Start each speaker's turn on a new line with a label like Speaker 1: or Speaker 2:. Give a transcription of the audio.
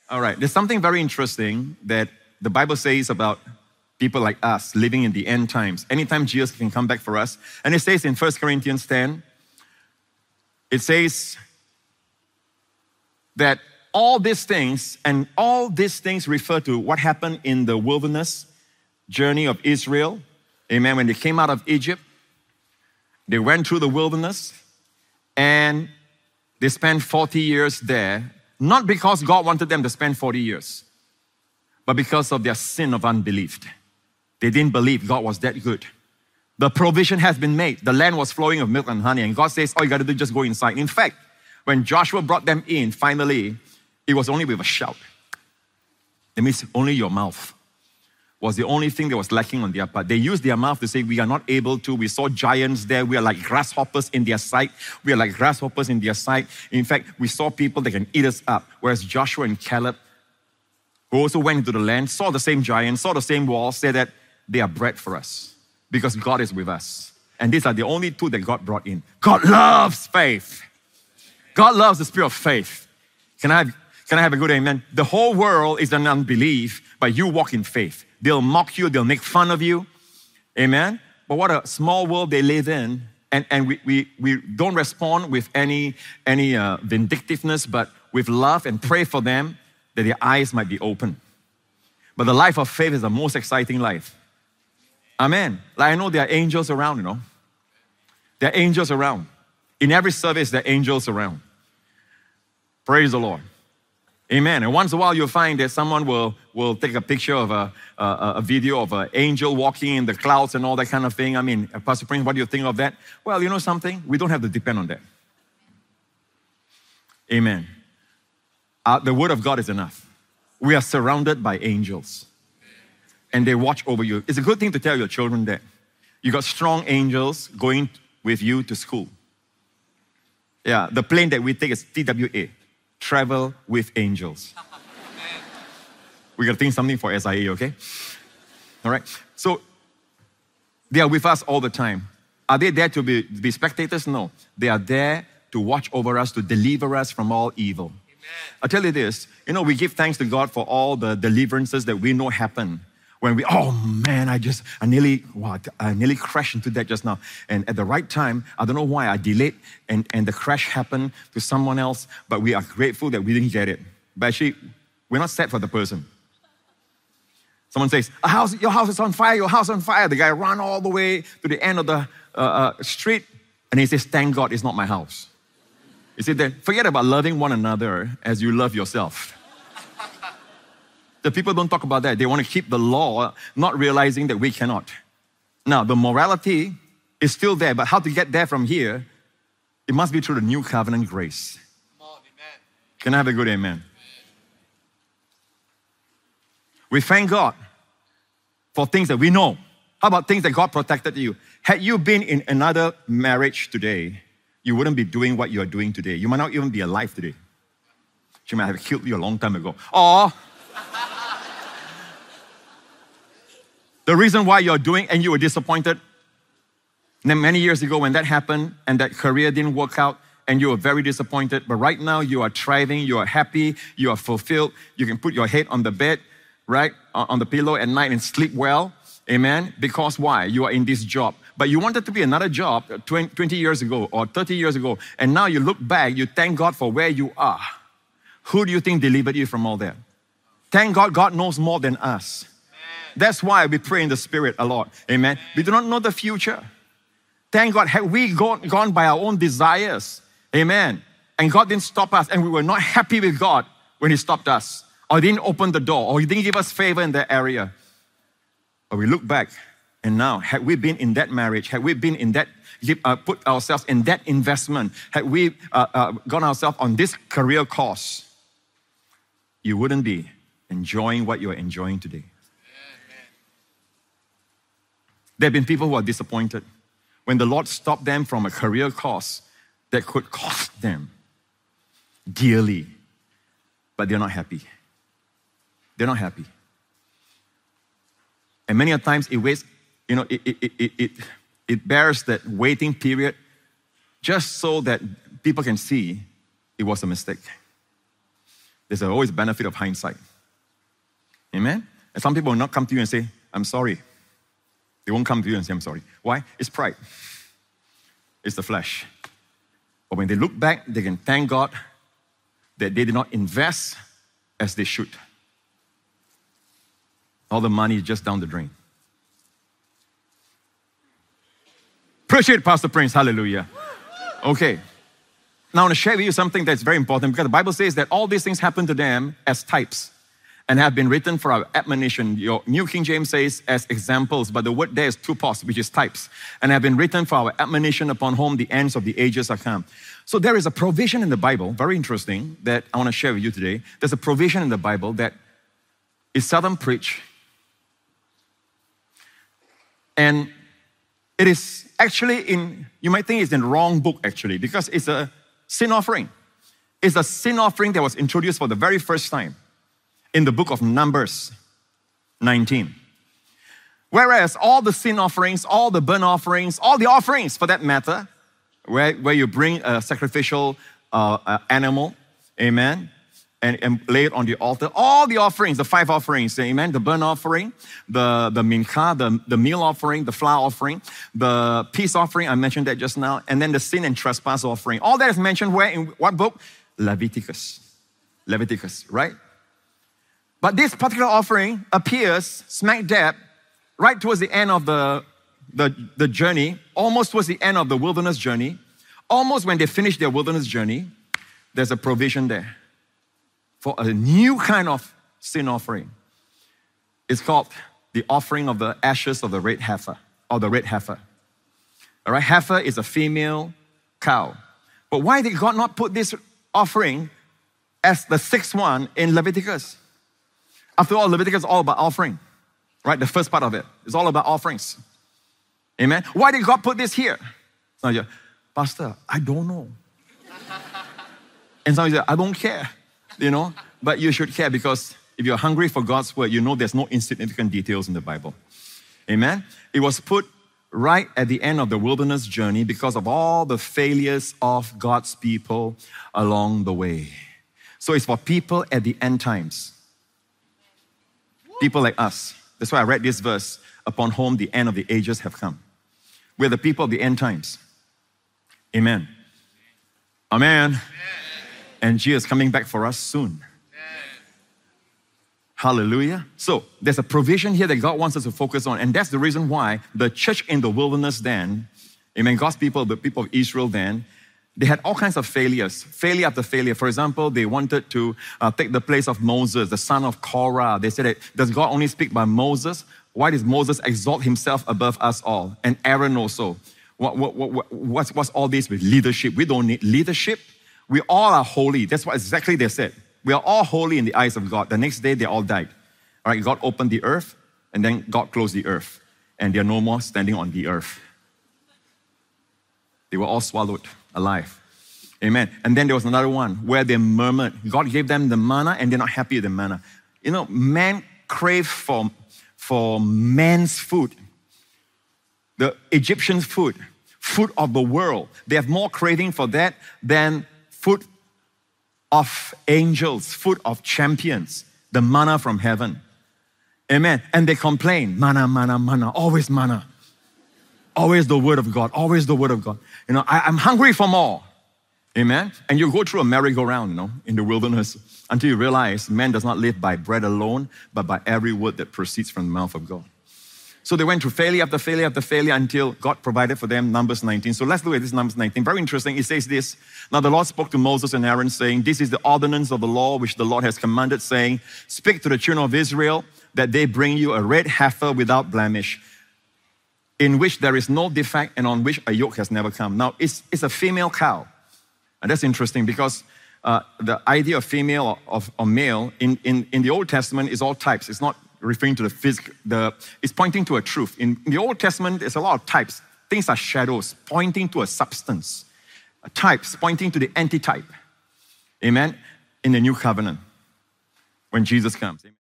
Speaker 1: All right, there's something very interesting that the Bible says about people like us living in the end times. Anytime Jesus can come back for us. And it says in 1 Corinthians 10, it says that all these things refer to what happened in the wilderness journey of Israel. Amen. When they came out of Egypt, they went through the wilderness and they spent 40 years there, not because God wanted them to spend 40 years, but because of their sin of unbelief. They didn't believe God was that good. The provision has been made. The land was flowing with milk and honey, and God says, all you got to do is just go inside. In fact, when Joshua brought them in, finally, it was only with a shout. That means only your mouth was the only thing that was lacking on their part. They used their mouth to say, we are not able to. We saw giants there. We are like grasshoppers in their sight. We are like grasshoppers in their sight. In fact, we saw people that can eat us up. Whereas Joshua and Caleb, who also went into the land, saw the same giants, saw the same walls, said that they are bread for us because God is with us. And these are the only two that God brought in. God loves faith. God loves the spirit of faith. Can I have a good amen? The whole world is in unbelief, but you walk in faith. They'll mock you, they'll make fun of you. Amen? But what a small world they live in. And we don't respond with any vindictiveness, but with love and pray for them that their eyes might be open. But the life of faith is the most exciting life. Amen. Like I know there are angels around, you know. There are angels around. In every service, there are angels around. Praise the Lord. Amen. And once in a while, you'll find that someone will take a picture of a video of an angel walking in the clouds and all that kind of thing. I mean, Pastor Prince, what do you think of that? Well, you know something? We don't have to depend on that. Amen. The word of God is enough. We are surrounded by angels. And they watch over you. It's a good thing to tell your children that. You got strong angels going with you to school. Yeah, the plane that we take is TWA. Travel with angels. We got to think something for SIA, okay? All right. So they are with us all the time. Are they there to be spectators? No. They are there to watch over us, to deliver us from all evil. Amen. I'll tell you this. You know, we give thanks to God for all the deliverances that we know happen. When oh man, I nearly crashed into that just now. And at the right time, I don't know why I delayed and the crash happened to someone else, but we are grateful that we didn't get it. But actually, we're not sad for the person. Someone says, your house is on fire, your house is on fire. The guy ran all the way to the end of the street and he says, thank God it's not my house. You see that? Forget about loving one another as you love yourself. The people don't talk about that. They want to keep the law, not realizing that we cannot. Now, the morality is still there, but how to get there from here, it must be through the new covenant grace. Come on, amen. Can I have a good amen? Amen? We thank God for things that we know. How about things that God protected you? Had you been in another marriage today, you wouldn't be doing what you are doing today. You might not even be alive today. She might have killed you a long time ago. Or the reason why you're doing and you were disappointed many years ago when that happened and that career didn't work out and you were very disappointed, but right now you are thriving, you are happy, you are fulfilled, you can put your head on the bed, right, on the pillow at night and sleep well, amen, because why? You are in this job. But you wanted to be another job 20 years ago or 30 years ago, and now you look back, you thank God for where you are. Who do you think delivered you from all that? Thank God, God knows more than us. That's why we pray in the Spirit a lot. Amen. We do not know the future. Thank God, have we gone by our own desires? Amen. And God didn't stop us, and we were not happy with God when He stopped us, or didn't open the door, or He didn't give us favor in that area. But we look back, and now, had we been in that marriage, had we been in that, put ourselves in that investment, had we gone ourselves on this career course, you wouldn't be enjoying what you are enjoying today. There have been people who are disappointed when the Lord stopped them from a career course that could cost them dearly, but they're not happy. They're not happy. And many a times it waits, you know, it bears that waiting period just so that people can see it was a mistake. There's always a benefit of hindsight. Amen? And some people will not come to you and say, I'm sorry. They won't come to you and say, I'm sorry. Why? It's pride. It's the flesh. But when they look back, they can thank God that they did not invest as they should. All the money is just down the drain. Appreciate Pastor Prince. Hallelujah. Okay. Now I want to share with you something that's very important because the Bible says that all these things happen to them as types and have been written for our admonition. Your New King James says as examples, but the word there is tupos, which is types, and have been written for our admonition upon whom the ends of the ages are come. So there is a provision in the Bible, very interesting, that I want to share with you today. There's a provision in the Bible that is seldom preached. And it is actually you might think it's in the wrong book actually, because it's a sin offering. It's a sin offering that was introduced for the very first time in the book of Numbers 19. Whereas all the sin offerings, all the burnt offerings, all the offerings for that matter, where you bring a sacrificial animal, amen, and lay it on the altar, all the offerings, the 5 offerings, amen, the burnt offering, the mincha, the meal offering, the flour offering, the peace offering, I mentioned that just now, and then the sin and trespass offering. All that is mentioned where, in what book? Leviticus, right? But this particular offering appears smack dab right towards the end of the journey, almost towards the end of the wilderness journey. Almost when they finish their wilderness journey, there's a provision there for a new kind of sin offering. It's called the offering of the ashes of the red heifer, or the red heifer. All right, heifer is a female cow. But why did God not put this offering as the 6th one in Leviticus? After all, Leviticus is all about offering, right? The first part of it is all about offerings. Amen? Why did God put this here? Some of you, Pastor, I don't know. And some of you say, I don't care, but you should care, because if you're hungry for God's word, you know there's no insignificant details in the Bible. Amen? It was put right at the end of the wilderness journey because of all the failures of God's people along the way. So it's for people at the end times. People like us. That's why I read this verse, upon whom the end of the ages have come. We're the people of the end times. Amen. Amen. And Jesus is coming back for us soon. Hallelujah. So there's a provision here that God wants us to focus on. And that's the reason why the church in the wilderness then, amen, God's people, the people of Israel then, they had all kinds of failures, failure after failure. For example, they wanted to take the place of Moses, the son of Korah. They said that, does God only speak by Moses? Why does Moses exalt himself above us all? And Aaron also. What's all this with leadership? We don't need leadership. We all are holy. That's what exactly they said. We are all holy in the eyes of God. The next day, they all died. All right, God opened the earth, and then God closed the earth. And they are no more standing on the earth. They were all swallowed alive. Amen. And then there was another one where they murmured. God gave them the manna, and they're not happy with the manna. Man craved for man's food. The Egyptian food of the world. They have more craving for that than food of angels, food of champions, the manna from heaven. Amen. And they complain, manna, manna, manna, always manna. Always the word of God, always the word of God. I'm hungry for more. Amen. And you go through a merry-go-round, in the wilderness until you realize man does not live by bread alone, but by every word that proceeds from the mouth of God. So they went through failure after failure after failure until God provided for them, Numbers 19. So let's look at this Numbers 19. Very interesting. It says this. Now the Lord spoke to Moses and Aaron saying, this is the ordinance of the law which the Lord has commanded, saying, speak to the children of Israel that they bring you a red heifer without blemish, in which there is no defect and on which a yoke has never come. Now it's a female cow. And that's interesting because the idea of female or male in the Old Testament is all types. It's not referring to the physical, it's pointing to a truth. In the Old Testament, there's a lot of types. Things are shadows pointing to a substance. Types pointing to the antitype. Amen? In the New Covenant, when Jesus comes.